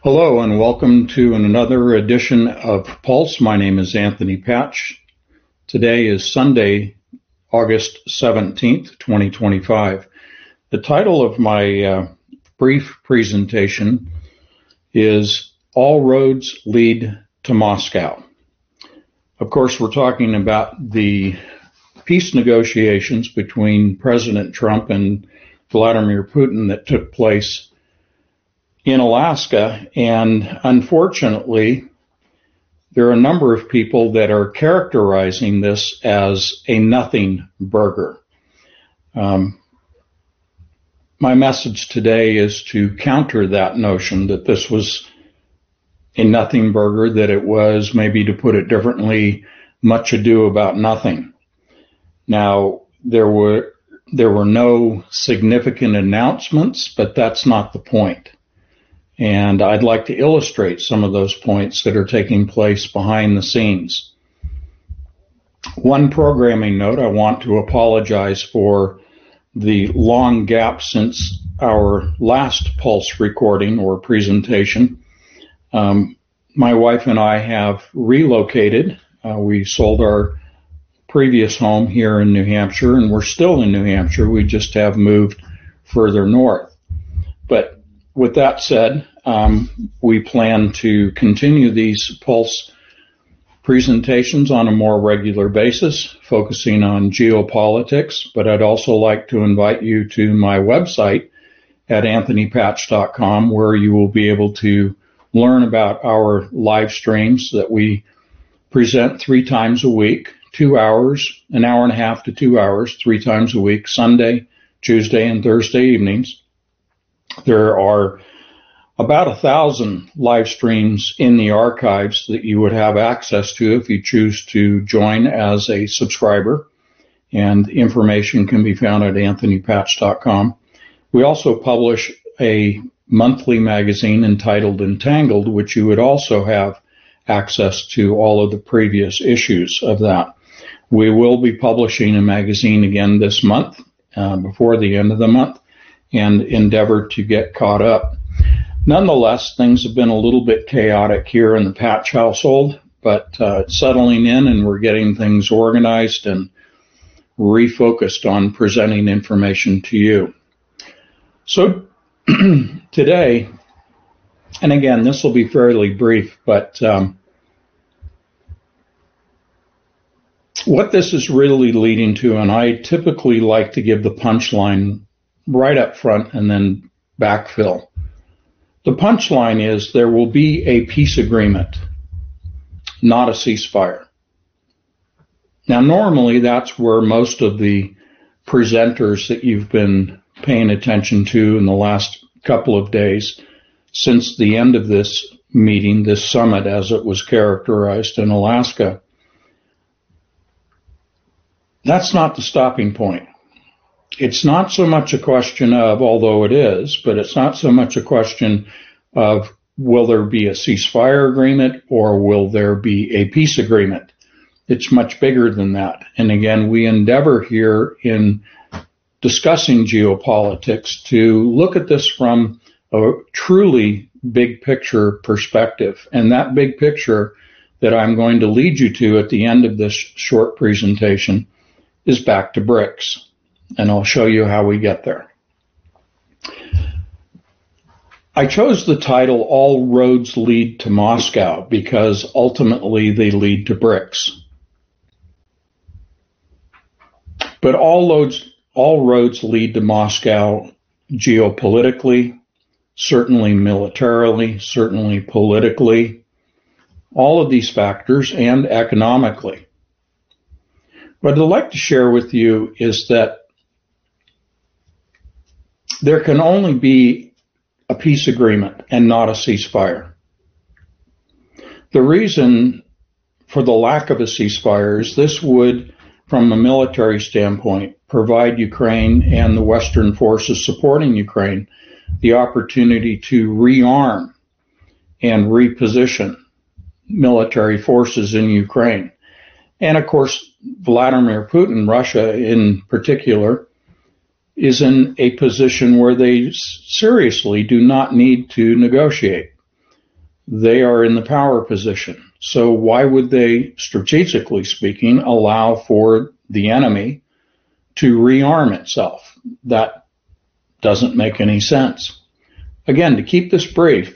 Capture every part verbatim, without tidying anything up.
Hello and welcome to another edition of Pulse. My name is Anthony Patch. Today is Sunday, August seventeenth, twenty twenty-five. The title of my uh, brief presentation is All Roads Lead to Moscow. Of course, we're talking about the peace negotiations between President Trump and Vladimir Putin that took place in Alaska, and unfortunately, there are a number of people that are characterizing this as a nothing burger. Um, my message today is to counter that notion that this was a nothing burger, that it was, maybe to put it differently, much ado about nothing. Now, there were there were no significant announcements, but that's not the point. And I'd like to illustrate some of those points that are taking place behind the scenes. One programming note, I want to apologize for the long gap since our last Pulse recording or presentation. Um, my wife and I have relocated. Uh, we sold our previous home here in New Hampshire, and we're still in New Hampshire. We just have moved further north. But with that said, um, we plan to continue these Pulse presentations on a more regular basis, focusing on geopolitics, but I'd also like to invite you to my website at anthony patch dot com, where you will be able to learn about our live streams that we present three times a week, two hours, an hour and a half to two hours, three times a week, Sunday, Tuesday, and Thursday evenings. There are about a thousand live streams in the archives that you would have access to if you choose to join as a subscriber, and information can be found at anthony patch dot com. We also publish a monthly magazine entitled Entangled, which you would also have access to all of the previous issues of that. We will be publishing a magazine again this month, uh, before the end of the month, and endeavor to get caught up. Nonetheless, things have been a little bit chaotic here in the Patch household, but uh, it's settling in, and we're getting things organized and refocused on presenting information to you. So today, and again, this will be fairly brief, but um, what this is really leading to, and I typically like to give the punchline right up front and then backfill. The punchline is there will be a peace agreement, not a ceasefire. Now, normally that's where most of the presenters that you've been paying attention to in the last couple of days since the end of this meeting, this summit as it was characterized in Alaska, that's not the stopping point. It's not so much a question of, although it is, but it's not so much a question of will there be a ceasefire agreement or will there be a peace agreement. It's much bigger than that. And again, we endeavor here in discussing geopolitics to look at this from a truly big picture perspective. And that big picture that I'm going to lead you to at the end of this short presentation is back to BRICS. And I'll show you how we get there. I chose the title, All Roads Lead to Moscow, because ultimately they lead to BRICS. But all roads, all roads lead to Moscow geopolitically, certainly militarily, certainly politically, all of these factors, and economically. What I'd like to share with you is that there can only be a peace agreement and not a ceasefire. The reason for the lack of a ceasefire is this would, from a military standpoint, provide Ukraine and the Western forces supporting Ukraine the opportunity to rearm and reposition military forces in Ukraine. And of course, Vladimir Putin, Russia in particular, is in a position where they seriously do not need to negotiate. they are in the power position. So why would they, strategically speaking, allow for the enemy to rearm itself? That doesn't make any sense. Again, to keep this brief,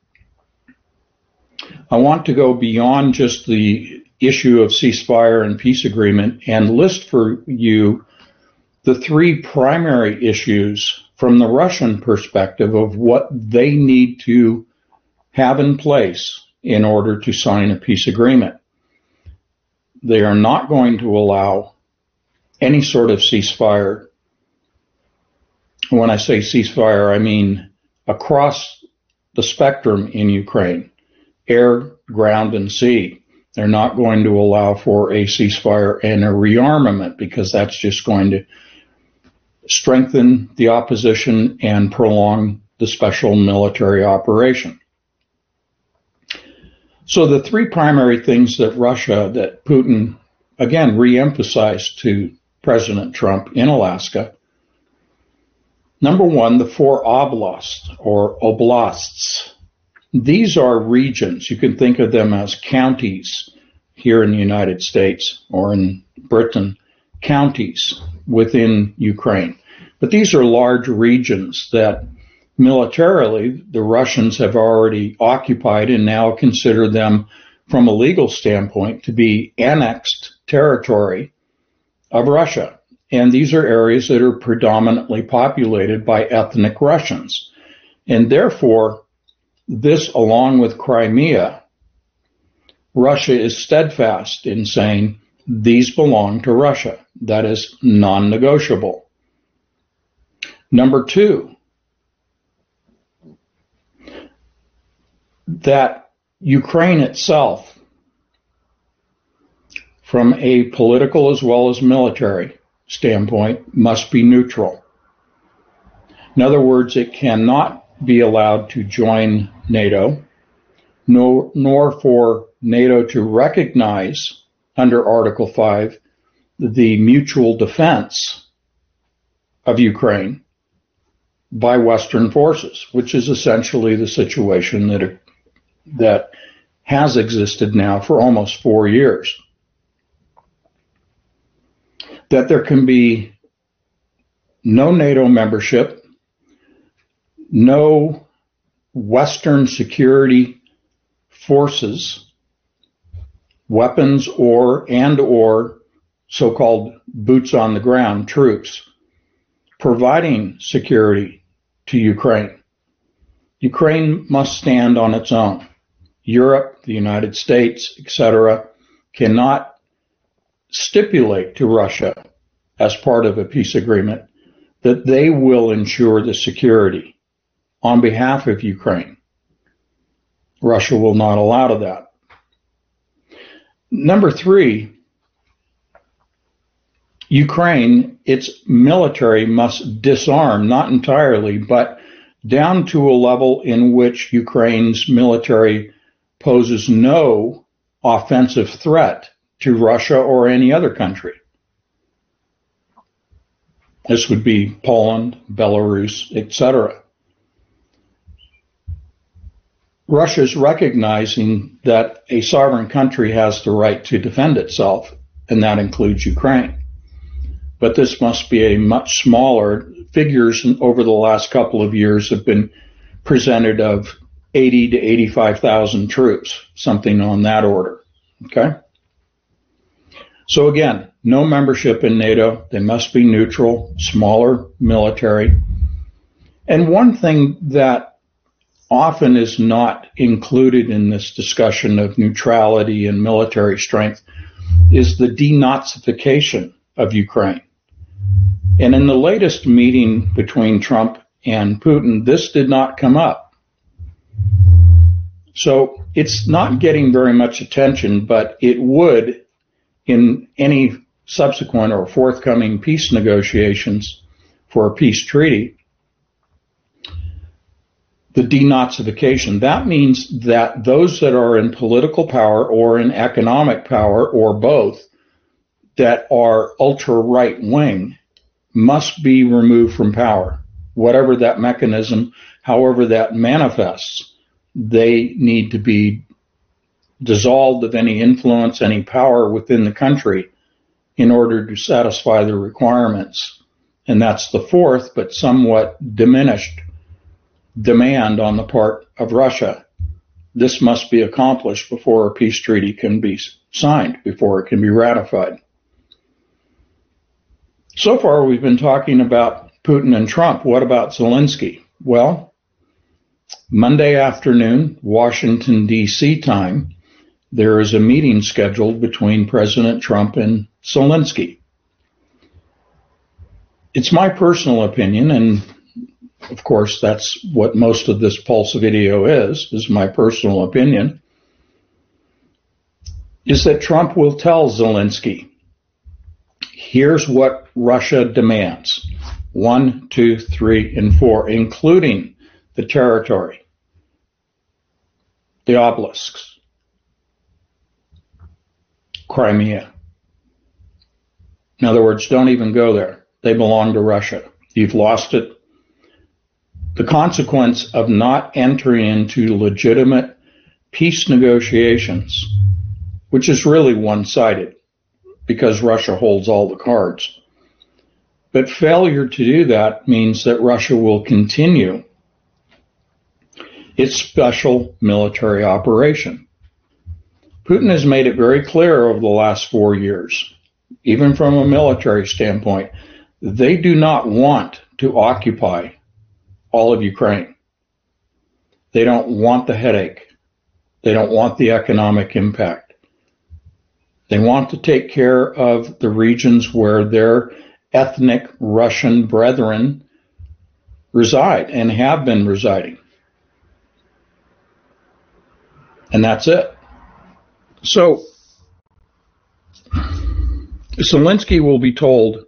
I want to go beyond just the issue of ceasefire and peace agreement and list for you the three primary issues from the Russian perspective of what they need to have in place in order to sign a peace agreement. They are not going to allow any sort of ceasefire. When I say ceasefire, I mean across the spectrum in Ukraine, air, ground, and sea. They're not going to allow for a ceasefire and a rearmament, because that's just going to strengthen the opposition and prolong the special military operation. So the three primary things that Russia, that Putin, again, re-emphasized to President Trump in Alaska. Number one, the four oblasts or oblasts. These are regions. You can think of them as counties here in the United States or in Britain, counties within Ukraine. But these are large regions that militarily the Russians have already occupied and now consider them from a legal standpoint to be annexed territory of Russia. And these are areas that are predominantly populated by ethnic Russians. And therefore, this, along with Crimea, Russia is steadfast in saying these belong to Russia. That is non-negotiable. Number two, that Ukraine itself, from a political as well as military standpoint, must be neutral. In other words, it cannot be allowed to join NATO, nor, nor for NATO to recognize under Article five the mutual defense of Ukraine by Western forces, which is essentially the situation that, that has existed now for almost four years. That there can be no NATO membership, no Western security forces, weapons or and or so-called boots on the ground troops providing security to Ukraine. Ukraine must stand on its own. Europe, the United States, et cetera, cannot stipulate to Russia as part of a peace agreement that they will ensure the security on behalf of Ukraine. Russia will not allow to that. Number three, Ukraine, its military must disarm, not entirely, but down to a level in which Ukraine's military poses no offensive threat to Russia or any other country. This would be Poland, Belarus, et cetera. Russia is recognizing that a sovereign country has the right to defend itself, and that includes Ukraine. But this must be a much smaller. Figures over the last couple of years have been presented of eighty to eighty-five thousand troops, something on that order. Okay? So again, no membership in NATO. They must be neutral, smaller military. And one thing that often is not included in this discussion of neutrality and military strength is the denazification of Ukraine. And in the latest meeting between Trump and Putin, this did not come up. So it's not getting very much attention, but it would in any subsequent or forthcoming peace negotiations for a peace treaty. The denazification, that means that those that are in political power or in economic power or both that are ultra right wing must be removed from power, whatever that mechanism, however that manifests. they need to be dissolved of any influence, any power within the country in order to satisfy the requirements. And that's the fourth, but somewhat diminished demand on the part of Russia. This must be accomplished before a peace treaty can be signed, before it can be ratified. So far, we've been talking about Putin and Trump. What about Zelensky? Well, Monday afternoon, Washington, D C time, there is a meeting scheduled between President Trump and Zelensky. It's my personal opinion, and of course, that's what most of this Pulse video is, is my personal opinion, is that Trump will tell Zelensky, here's what Russia demands. One, two, three, and four, including the territory, the obelisks, Crimea. In other words, don't even go there. They belong to Russia. You've lost it. The consequence of not entering into legitimate peace negotiations, which is really one-sided because Russia holds all the cards. But failure to do that means that Russia will continue its special military operation. Putin has made it very clear over the last four years, even from a military standpoint, they do not want to occupy all of Ukraine. They don't want the headache. They don't want the economic impact. They want to take care of the regions where their ethnic Russian brethren reside and have been residing. And that's it. So, Zelensky will be told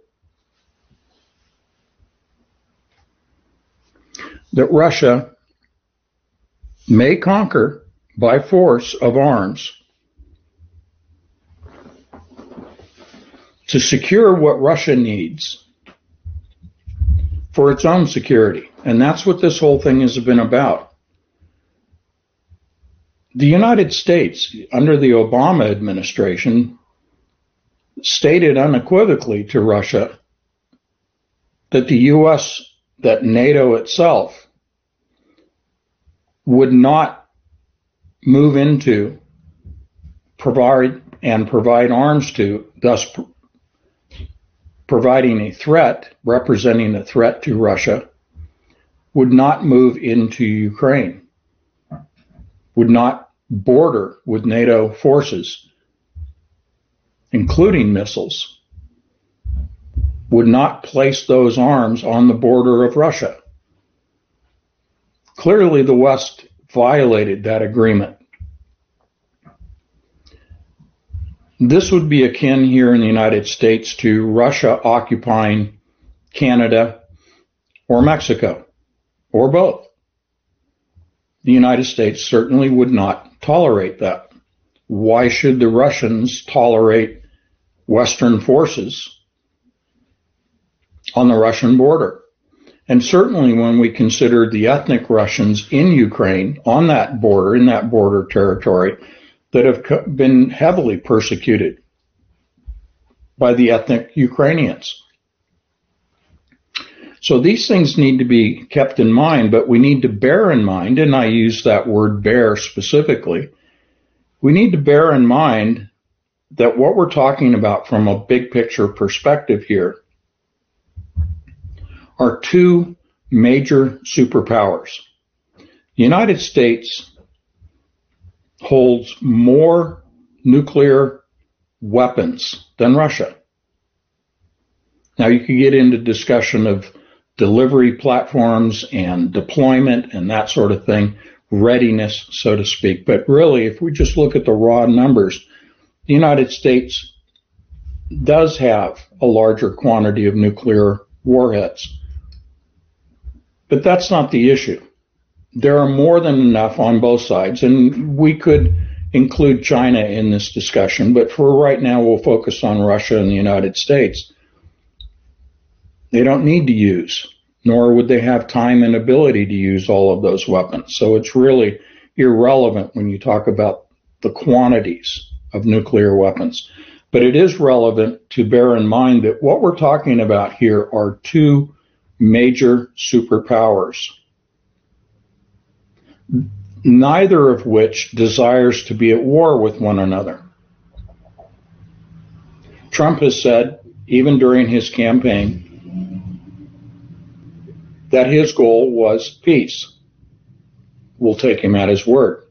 that Russia may conquer by force of arms to secure what Russia needs for its own security. And that's what this whole thing has been about. The United States, under the Obama administration, stated unequivocally to Russia that the U S, that NATO itself, would not move into, provide, and provide arms to, thus pr- providing a threat, representing a threat to Russia, would not move into Ukraine, would not border with NATO forces, including missiles, would not place those arms on the border of Russia. Clearly, the West violated that agreement. This would be akin here in the United States to Russia occupying Canada or Mexico, or both. The United States certainly would not tolerate that. Why should the Russians tolerate Western forces on the Russian border? And certainly when we consider the ethnic Russians in Ukraine, on that border, in that border territory, that have been heavily persecuted by the ethnic Ukrainians. So these things need to be kept in mind, but we need to bear in mind, and I use that word bear specifically, we need to bear in mind that what we're talking about from a big picture perspective here are two major superpowers. The United States holds more nuclear weapons than Russia. Now, you could get into discussion of delivery platforms and deployment and that sort of thing, readiness, so to speak. But really, if we just look at the raw numbers, the United States does have a larger quantity of nuclear warheads. But that's not the issue. There are more than enough on both sides, and we could include China in this discussion, but for right now, we'll focus on Russia and the United States. They don't need to use, nor would they have time and ability to use all of those weapons. So it's really irrelevant when you talk about the quantities of nuclear weapons. But it is relevant to bear in mind that what we're talking about here are two major superpowers, neither of which desires to be at war with one another. Trump has said, even during his campaign, that his goal was peace. We'll take him at his word.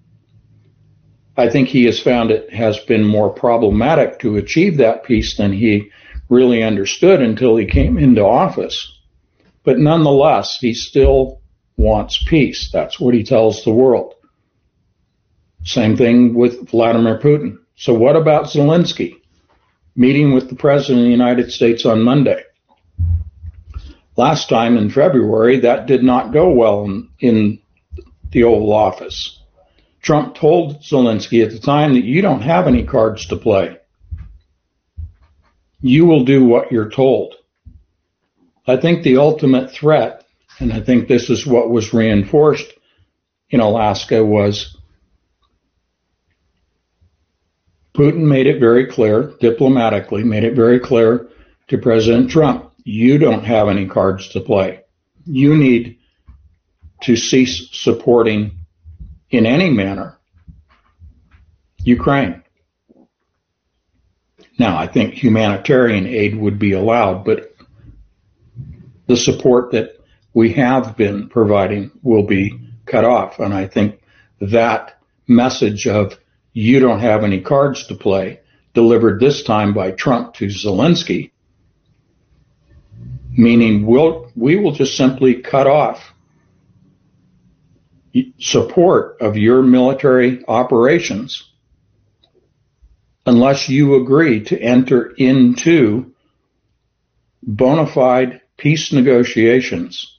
I think he has found it has been more problematic to achieve that peace than he really understood until he came into office. But nonetheless, he still wants peace. That's what he tells the world. Same thing with Vladimir Putin. So what about Zelensky meeting with the President of the United States on Monday? Last time in February, that did not go well in, in the Oval Office. Trump told Zelensky at the time that you don't have any cards to play. You will do what you're told. I think the ultimate threat, and I think this is what was reinforced in Alaska, was Putin made it very clear, diplomatically, made it very clear to President Trump, you don't have any cards to play. You need to cease supporting in any manner Ukraine. Now, I think humanitarian aid would be allowed, but the support that we have been providing will be cut off. And I think that message of you don't have any cards to play, delivered this time by Trump to Zelensky, meaning we'll, we will just simply cut off support of your military operations unless you agree to enter into bona fide peace negotiations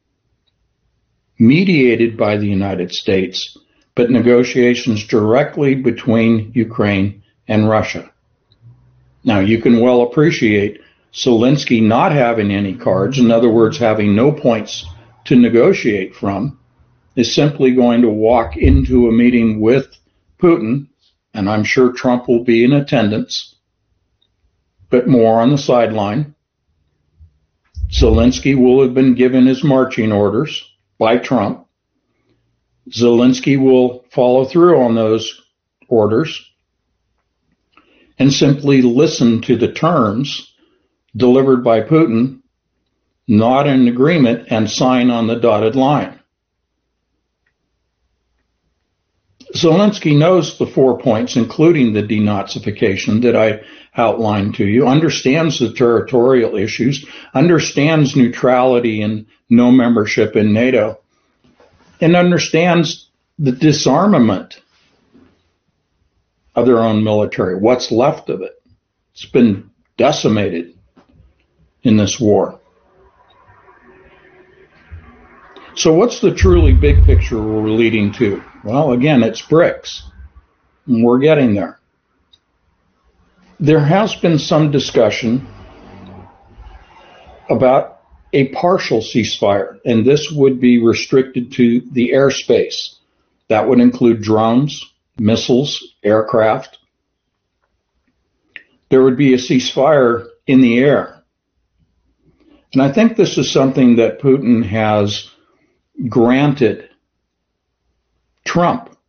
mediated by the United States, but negotiations directly between Ukraine and Russia. Now, you can well appreciate Zelensky not having any cards, in other words, having no points to negotiate from, is simply going to walk into a meeting with Putin, and I'm sure Trump will be in attendance, but more on the sideline. Zelensky will have been given his marching orders by Trump. Zelensky will follow through on those orders and simply listen to the terms delivered by Putin, nod in agreement, and sign on the dotted line. Zelensky knows the four points, including the denazification that I outlined to you, understands the territorial issues, understands neutrality and no membership in NATO, and understands the disarmament of their own military, what's left of it. It's been decimated in this war. So what's the truly big picture we're leading to? Well, again, it's BRICS, and we're getting there. There has been some discussion about a partial ceasefire, and this would be restricted to the airspace. That would include drones, missiles, aircraft. There would be a ceasefire in the air. And I think this is something that Putin has granted Trump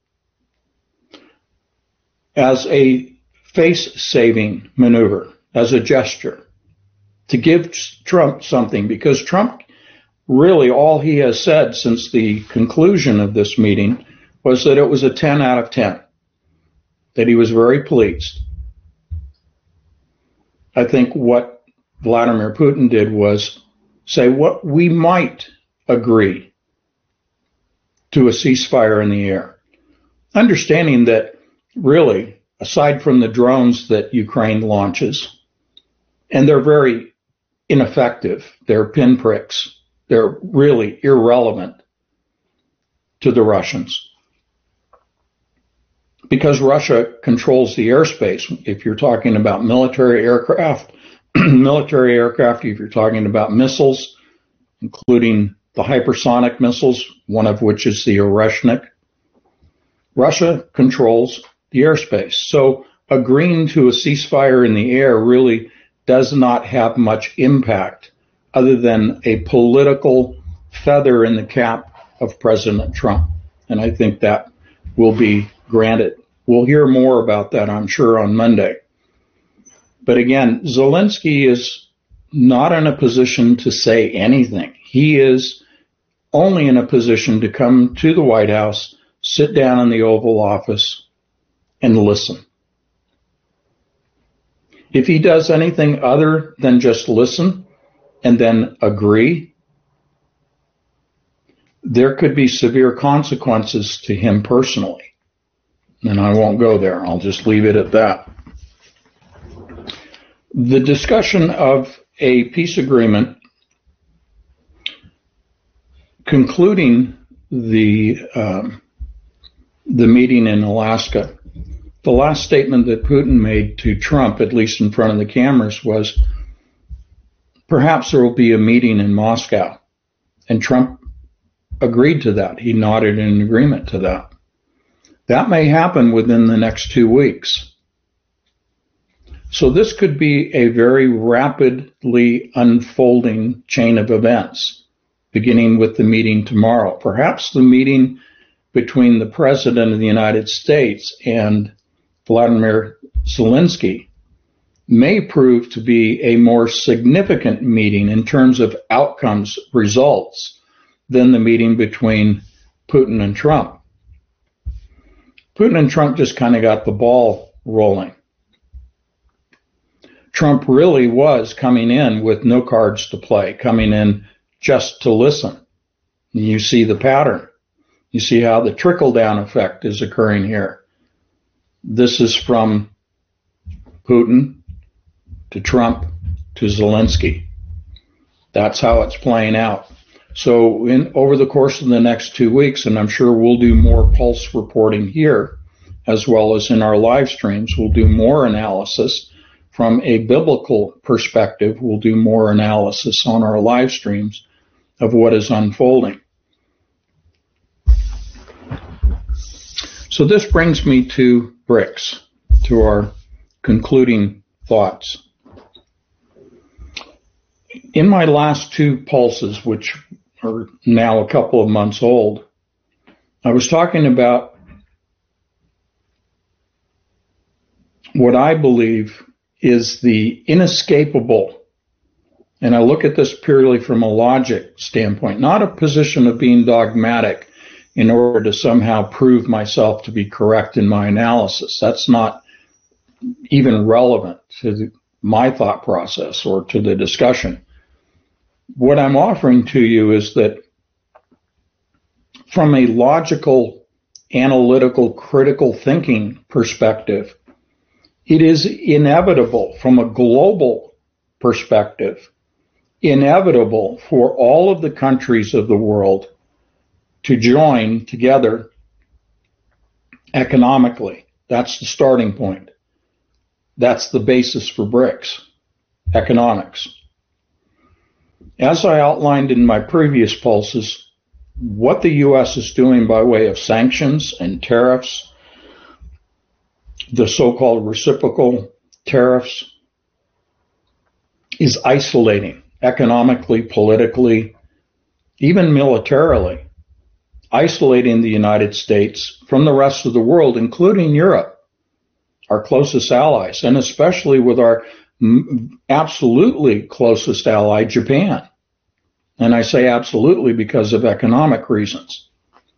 as a face-saving maneuver, as a gesture, to give Trump something, because Trump, really all he has said since the conclusion of this meeting was that it was a ten out of ten, that he was very pleased. I think what Vladimir Putin did was say what we might agree to a ceasefire in the air, understanding that really, aside from the drones that Ukraine launches, and they're very ineffective, they're pinpricks, they're really irrelevant to the Russians, because Russia controls the airspace. If you're talking about military aircraft, military aircraft, if you're talking about missiles, including the hypersonic missiles, one of which is the Oreshnik, Russia controls the airspace. So agreeing to a ceasefire in the air really does not have much impact other than a political feather in the cap of President Trump. And I think that will be granted. We'll hear more about that, I'm sure, on Monday. But again, Zelensky is not in a position to say anything. He is only in a position to come to the White House, sit down in the Oval Office, and listen. If he does anything other than just listen and then agree, there could be severe consequences to him personally. And I won't go there. I'll just leave it at that. The discussion of a peace agreement concluding the um, the meeting in Alaska, the last statement that Putin made to Trump, at least in front of the cameras, was perhaps there will be a meeting in Moscow. And Trump agreed to that. He nodded in agreement to that. That may happen within the next two weeks. So this could be a very rapidly unfolding chain of events, beginning with the meeting tomorrow. Perhaps the meeting between the President of the United States and Vladimir Zelensky may prove to be a more significant meeting in terms of outcomes, results, than the meeting between Putin and Trump. Putin and Trump just kind of got the ball rolling. Trump really was coming in with no cards to play, coming in just to listen. You see the pattern. You see how the trickle-down effect is occurring here. This is from Putin to Trump to Zelensky. That's how it's playing out. So in, over the course of the next two weeks, and I'm sure we'll do more pulse reporting here, as well as in our live streams, we'll do more analysis. From a biblical perspective, we'll do more analysis on our live streams of what is unfolding. So this brings me to BRICS, to our concluding thoughts. In my last two pulses, which are now a couple of months old, I was talking about what I believe is the inescapable, and I look at this purely from a logic standpoint, not a position of being dogmatic in order to somehow prove myself to be correct in my analysis. That's not even relevant to the, my thought process or to the discussion. What I'm offering to you is that from a logical, analytical, critical thinking perspective, it is inevitable from a global perspective, inevitable for all of the countries of the world to join together economically. That's the starting point. That's the basis for BRICS, economics. As I outlined in my previous pulses, what the U S is doing by way of sanctions and tariffs, the so-called reciprocal tariffs, is isolating economically, politically, even militarily, isolating the United States from the rest of the world, including Europe, our closest allies, and especially with our absolutely closest ally, Japan. And I say absolutely because of economic reasons.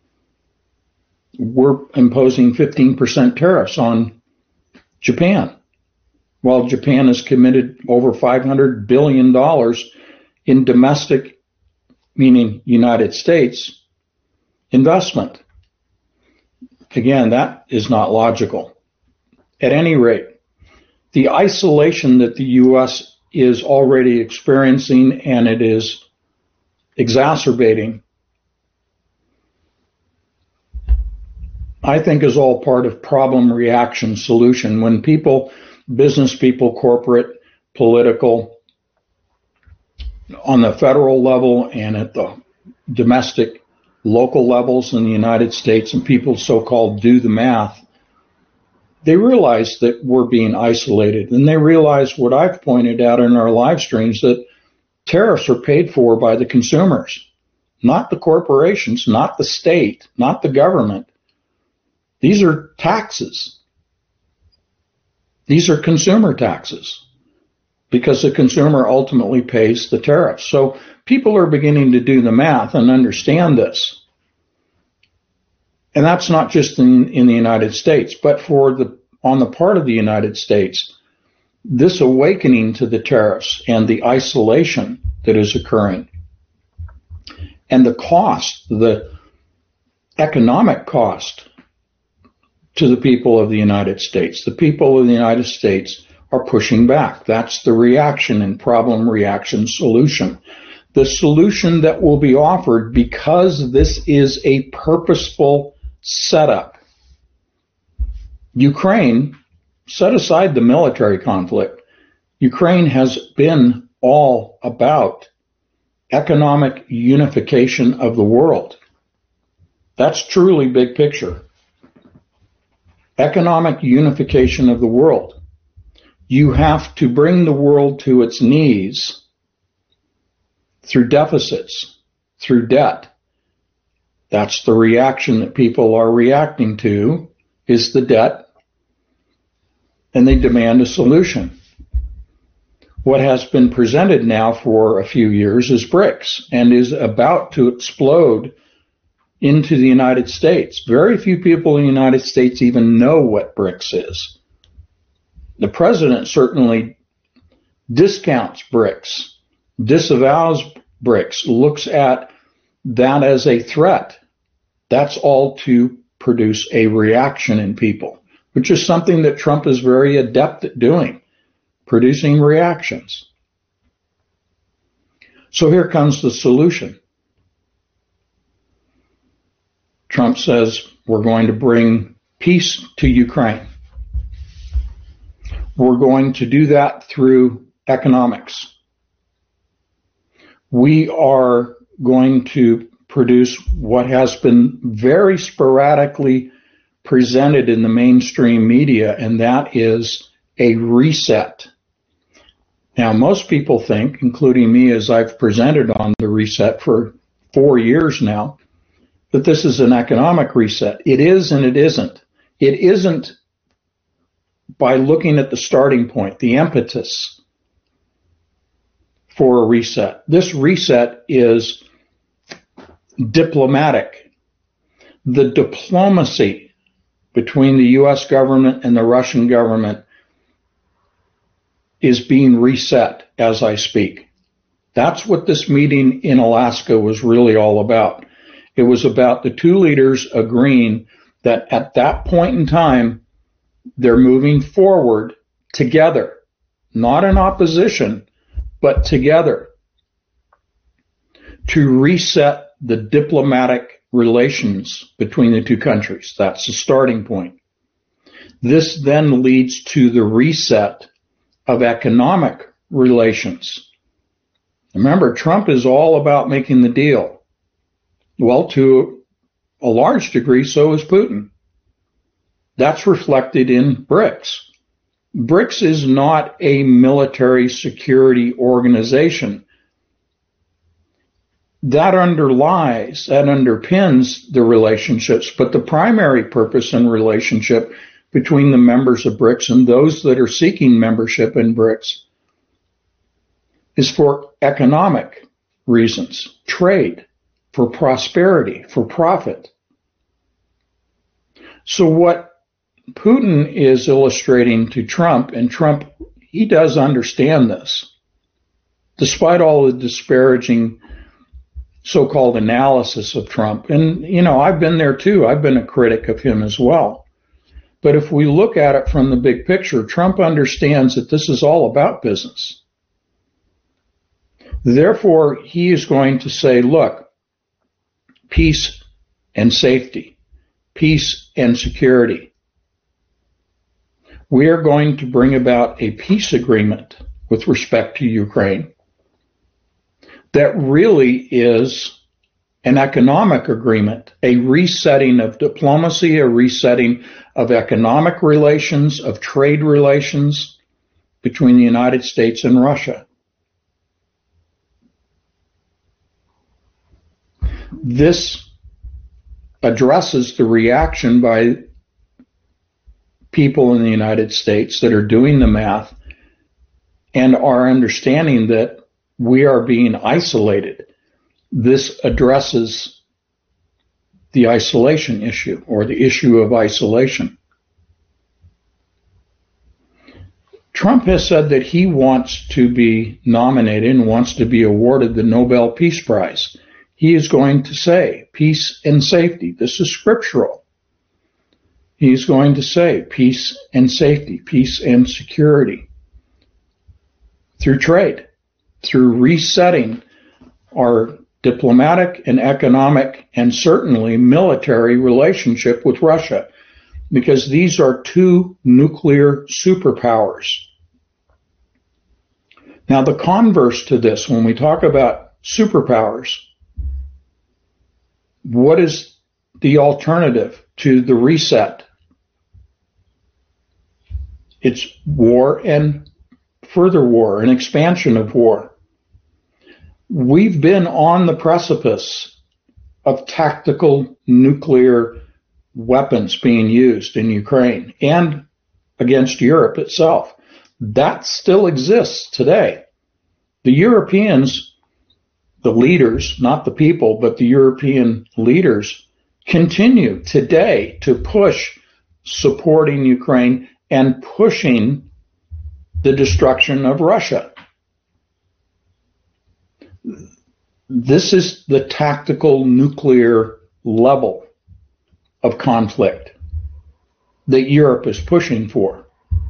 We're imposing fifteen percent tariffs on Japan, while Japan has committed over five hundred billion dollars in domestic, meaning United States, investment. Again, that is not logical. At any rate, the isolation that the U S is already experiencing, and it is exacerbating, I think is all part of problem, reaction, solution. When people, business people, corporate, political, on the federal level and at the domestic local levels in the United States and people so-called do the math, they realize that we're being isolated. And they realize what I've pointed out in our live streams, that tariffs are paid for by the consumers, not the corporations, not the state, not the government. These are taxes. These are consumer taxes because the consumer ultimately pays the tariffs. So people are beginning to do the math and understand this. And that's not just in, in the United States, but for the on the part of the United States, this awakening to the tariffs and the isolation that is occurring and the cost, the economic cost to the people of the United States. The people of the United States are pushing back. That's the reaction and problem reaction solution. The solution that will be offered, because this is a purposeful setup. Ukraine, set aside the military conflict, Ukraine has been all about economic unification of the world. That's truly big picture. Economic unification of the world. You have to bring the world to its knees through deficits, through debt. That's the reaction that people are reacting to, is the debt, and they demand a solution. What has been presented now for a few years is BRICS, and is about to explode into the United States. Very few people in the United States even know what BRICS is. The president certainly discounts BRICS, disavows BRICS, looks at that as a threat. That's all to produce a reaction in people, which is something that Trump is very adept at doing, producing reactions. So here comes the solution. Trump says we're going to bring peace to Ukraine. We're going to do that through economics. We are going to produce what has been very sporadically presented in the mainstream media, and that is a reset. Now, most people think, including me as I've presented on the reset for four years now, that this is an economic reset. It is and it isn't. It isn't by looking at the starting point, the impetus for a reset. This reset is diplomatic. The diplomacy between the U S government and the Russian government is being reset as I speak. That's what this meeting in Alaska was really all about. It was about the two leaders agreeing that at that point in time, they're moving forward together, not in opposition, but together to reset the diplomatic relations between the two countries. That's the starting point. This then leads to the reset of economic relations. Remember, Trump is all about making the deal. Well, to a large degree, so is Putin. That's reflected in BRICS. BRICS is not a military security organization. That underlies, that underpins the relationships, but the primary purpose and relationship between the members of BRICS and those that are seeking membership in BRICS is for economic reasons, trade, for prosperity, for profit. So what Putin is illustrating to Trump, and Trump, he does understand this, despite all the disparaging so-called analysis of Trump. And, you know, I've been there too. I've been a critic of him as well. But if we look at it from the big picture, Trump understands that this is all about business. Therefore, he is going to say, look, peace and safety, peace and security. We are going to bring about a peace agreement with respect to Ukraine that really is an economic agreement, a resetting of diplomacy, a resetting of economic relations, of trade relations between the United States and Russia. This addresses the reaction by people in the United States that are doing the math and are understanding that we are being isolated. This addresses the isolation issue, or the issue of isolation. Trump has said that he wants to be nominated and wants to be awarded the Nobel Peace Prize. He is going to say peace and safety. This is scriptural. He's going to say peace and safety, peace and security through trade, through resetting our diplomatic and economic and certainly military relationship with Russia, because these are two nuclear superpowers. Now, the converse to this, when we talk about superpowers, what is the alternative to the reset? It's war and further war, an expansion of war. We've been on the precipice of tactical nuclear weapons being used in Ukraine and against Europe itself. That still exists today. The Europeans, the leaders, not the people, but the European leaders, continue today to push supporting Ukraine and pushing the destruction of Russia. This is the tactical nuclear level of conflict that Europe is pushing for.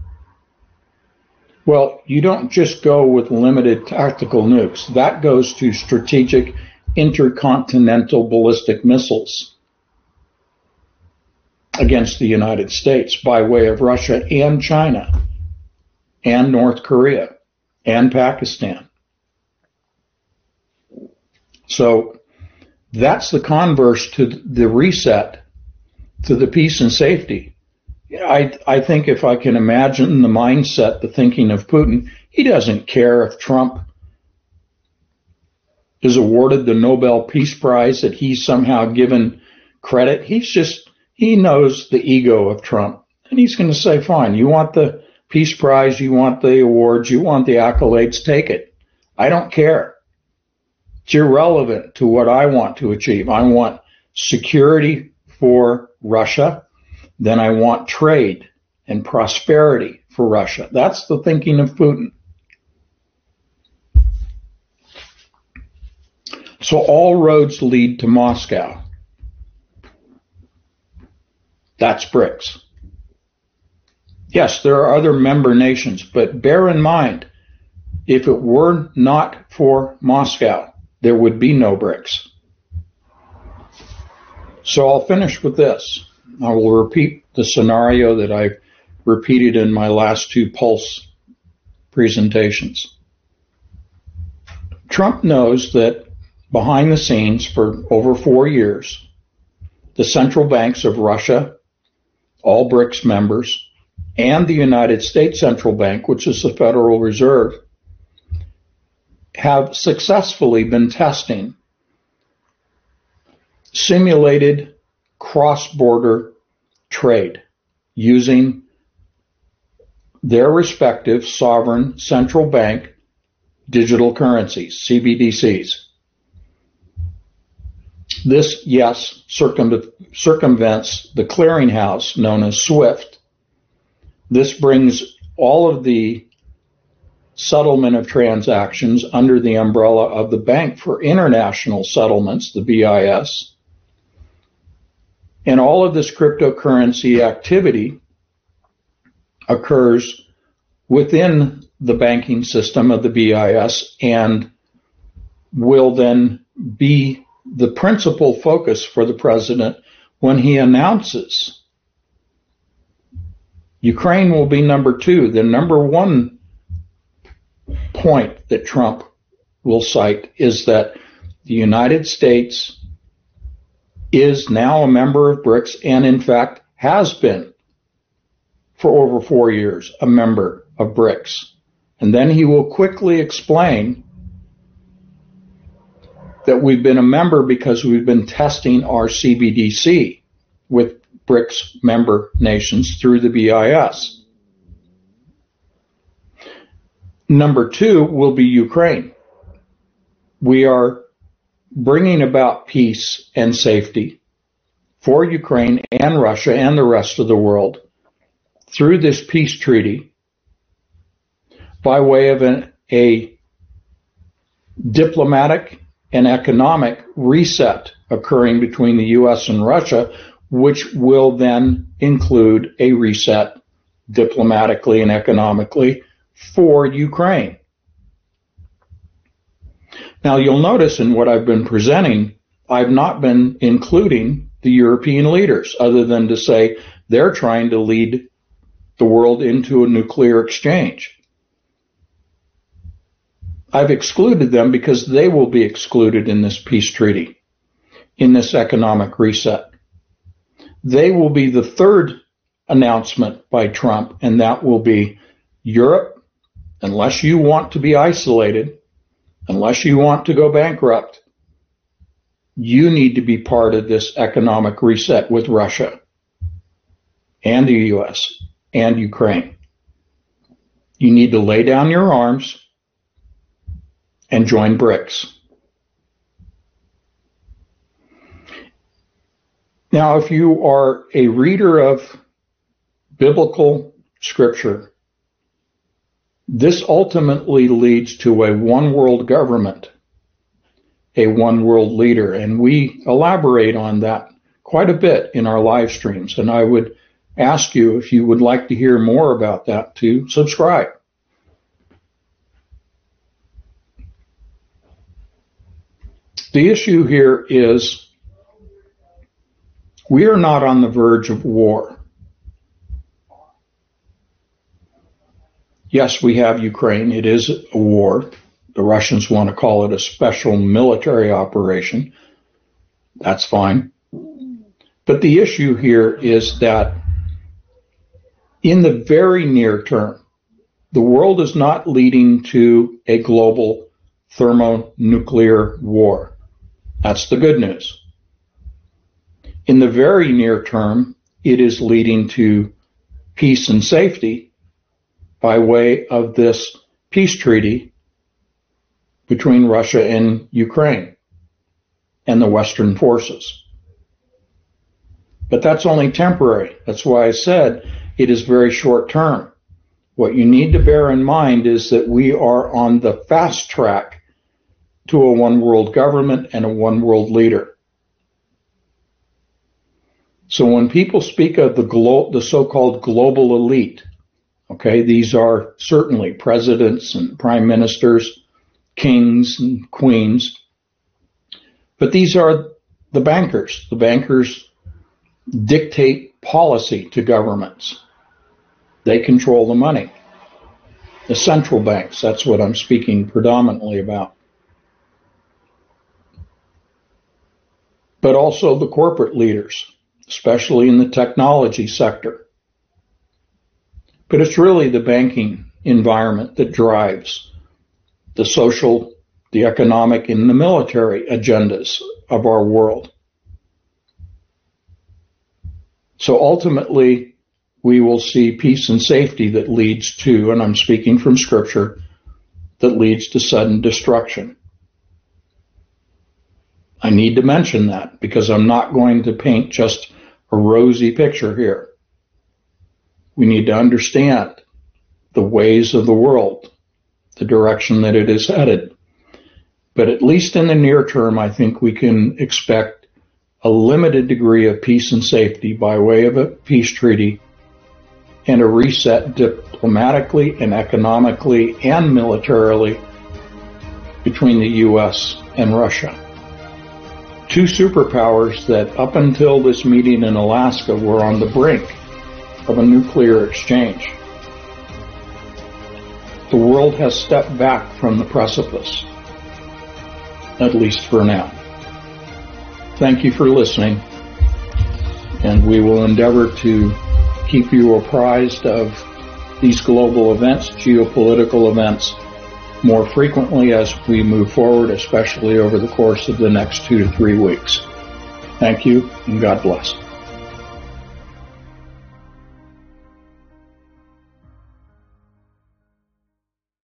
Well, you don't just go with limited tactical nukes. That goes to strategic intercontinental ballistic missiles against the United States by way of Russia and China and North Korea and Pakistan. So that's the converse to the reset, to the peace and safety. I, I think if I can imagine the mindset, the thinking of Putin, he doesn't care if Trump is awarded the Nobel Peace Prize, that he's somehow given credit. He's just, he knows the ego of Trump. And he's going to say, fine, you want the Peace Prize, you want the awards, you want the accolades, take it. I don't care. It's irrelevant to what I want to achieve. I want security for Russia. Then I want trade and prosperity for Russia. That's the thinking of Putin. So all roads lead to Moscow. That's BRICS. Yes, there are other member nations, but bear in mind, if it were not for Moscow, there would be no BRICS. So I'll finish with this. I will repeat the scenario that I repeated in my last two Pulse presentations. Trump knows that behind the scenes for over four years, the central banks of Russia, all BRICS members, and the United States Central Bank, which is the Federal Reserve, have successfully been testing simulated cross-border trade using their respective sovereign central bank digital currencies, C B D Cs. This, yes, circum- circumvents the clearinghouse known as SWIFT. This brings all of the settlement of transactions under the umbrella of the Bank for International Settlements, the B I S. And all of this cryptocurrency activity occurs within the banking system of the B I S and will then be the principal focus for the president when he announces. Ukraine will be number two. The number one point that Trump will cite is that the United States is now a member of BRICS and, in fact, has been for over four years a member of BRICS. And then he will quickly explain that we've been a member because we've been testing our C B D C with BRICS member nations through the B I S. Number two will be Ukraine. We are bringing about peace and safety for Ukraine and Russia and the rest of the world through this peace treaty by way of an, a diplomatic and economic reset occurring between the U S and Russia, which will then include a reset diplomatically and economically for Ukraine. Now, you'll notice in what I've been presenting, I've not been including the European leaders, other than to say they're trying to lead the world into a nuclear exchange. I've excluded them because they will be excluded in this peace treaty, in this economic reset. They will be the third announcement by Trump, and that will be Europe, unless you want to be isolated, unless you want to go bankrupt, you need to be part of this economic reset with Russia and the U S and Ukraine. You need to lay down your arms and join BRICS. Now, if you are a reader of biblical scripture, this ultimately leads to a one world government, a one world leader, and we elaborate on that quite a bit in our live streams, and I would ask you, if you would like to hear more about that, to subscribe. The issue here is we are not on the verge of war. Yes, we have Ukraine. It is a war. The Russians want to call it a special military operation. That's fine. But the issue here is that in the very near term, the world is not leading to a global thermonuclear war. That's the good news. In the very near term, it is leading to peace and safety by way of this peace treaty between Russia and Ukraine and the Western forces. But that's only temporary. That's why I said it is very short term. What you need to bear in mind is that we are on the fast track to a one world government and a one world leader. So when people speak of the glo- the so-called global elite, okay, these are certainly presidents and prime ministers, kings and queens, but these are the bankers. The bankers dictate policy to governments. They control the money. The central banks, that's what I'm speaking predominantly about. But also the corporate leaders, especially in the technology sector. But it's really the banking environment that drives the social, the economic, and the military agendas of our world. So ultimately, we will see peace and safety that leads to, and I'm speaking from Scripture, that leads to sudden destruction. I need to mention that because I'm not going to paint just a rosy picture here. We need to understand the ways of the world, the direction that it is headed. But at least in the near term, I think we can expect a limited degree of peace and safety by way of a peace treaty and a reset diplomatically and economically and militarily between the U S and Russia. Two superpowers that up until this meeting in Alaska were on the brink of a nuclear exchange. The world has stepped back from the precipice, at least for now. Thank you for listening, and we will endeavor to keep you apprised of these global events, geopolitical events, more frequently as we move forward, especially over the course of the next two to three weeks. Thank you, and God bless.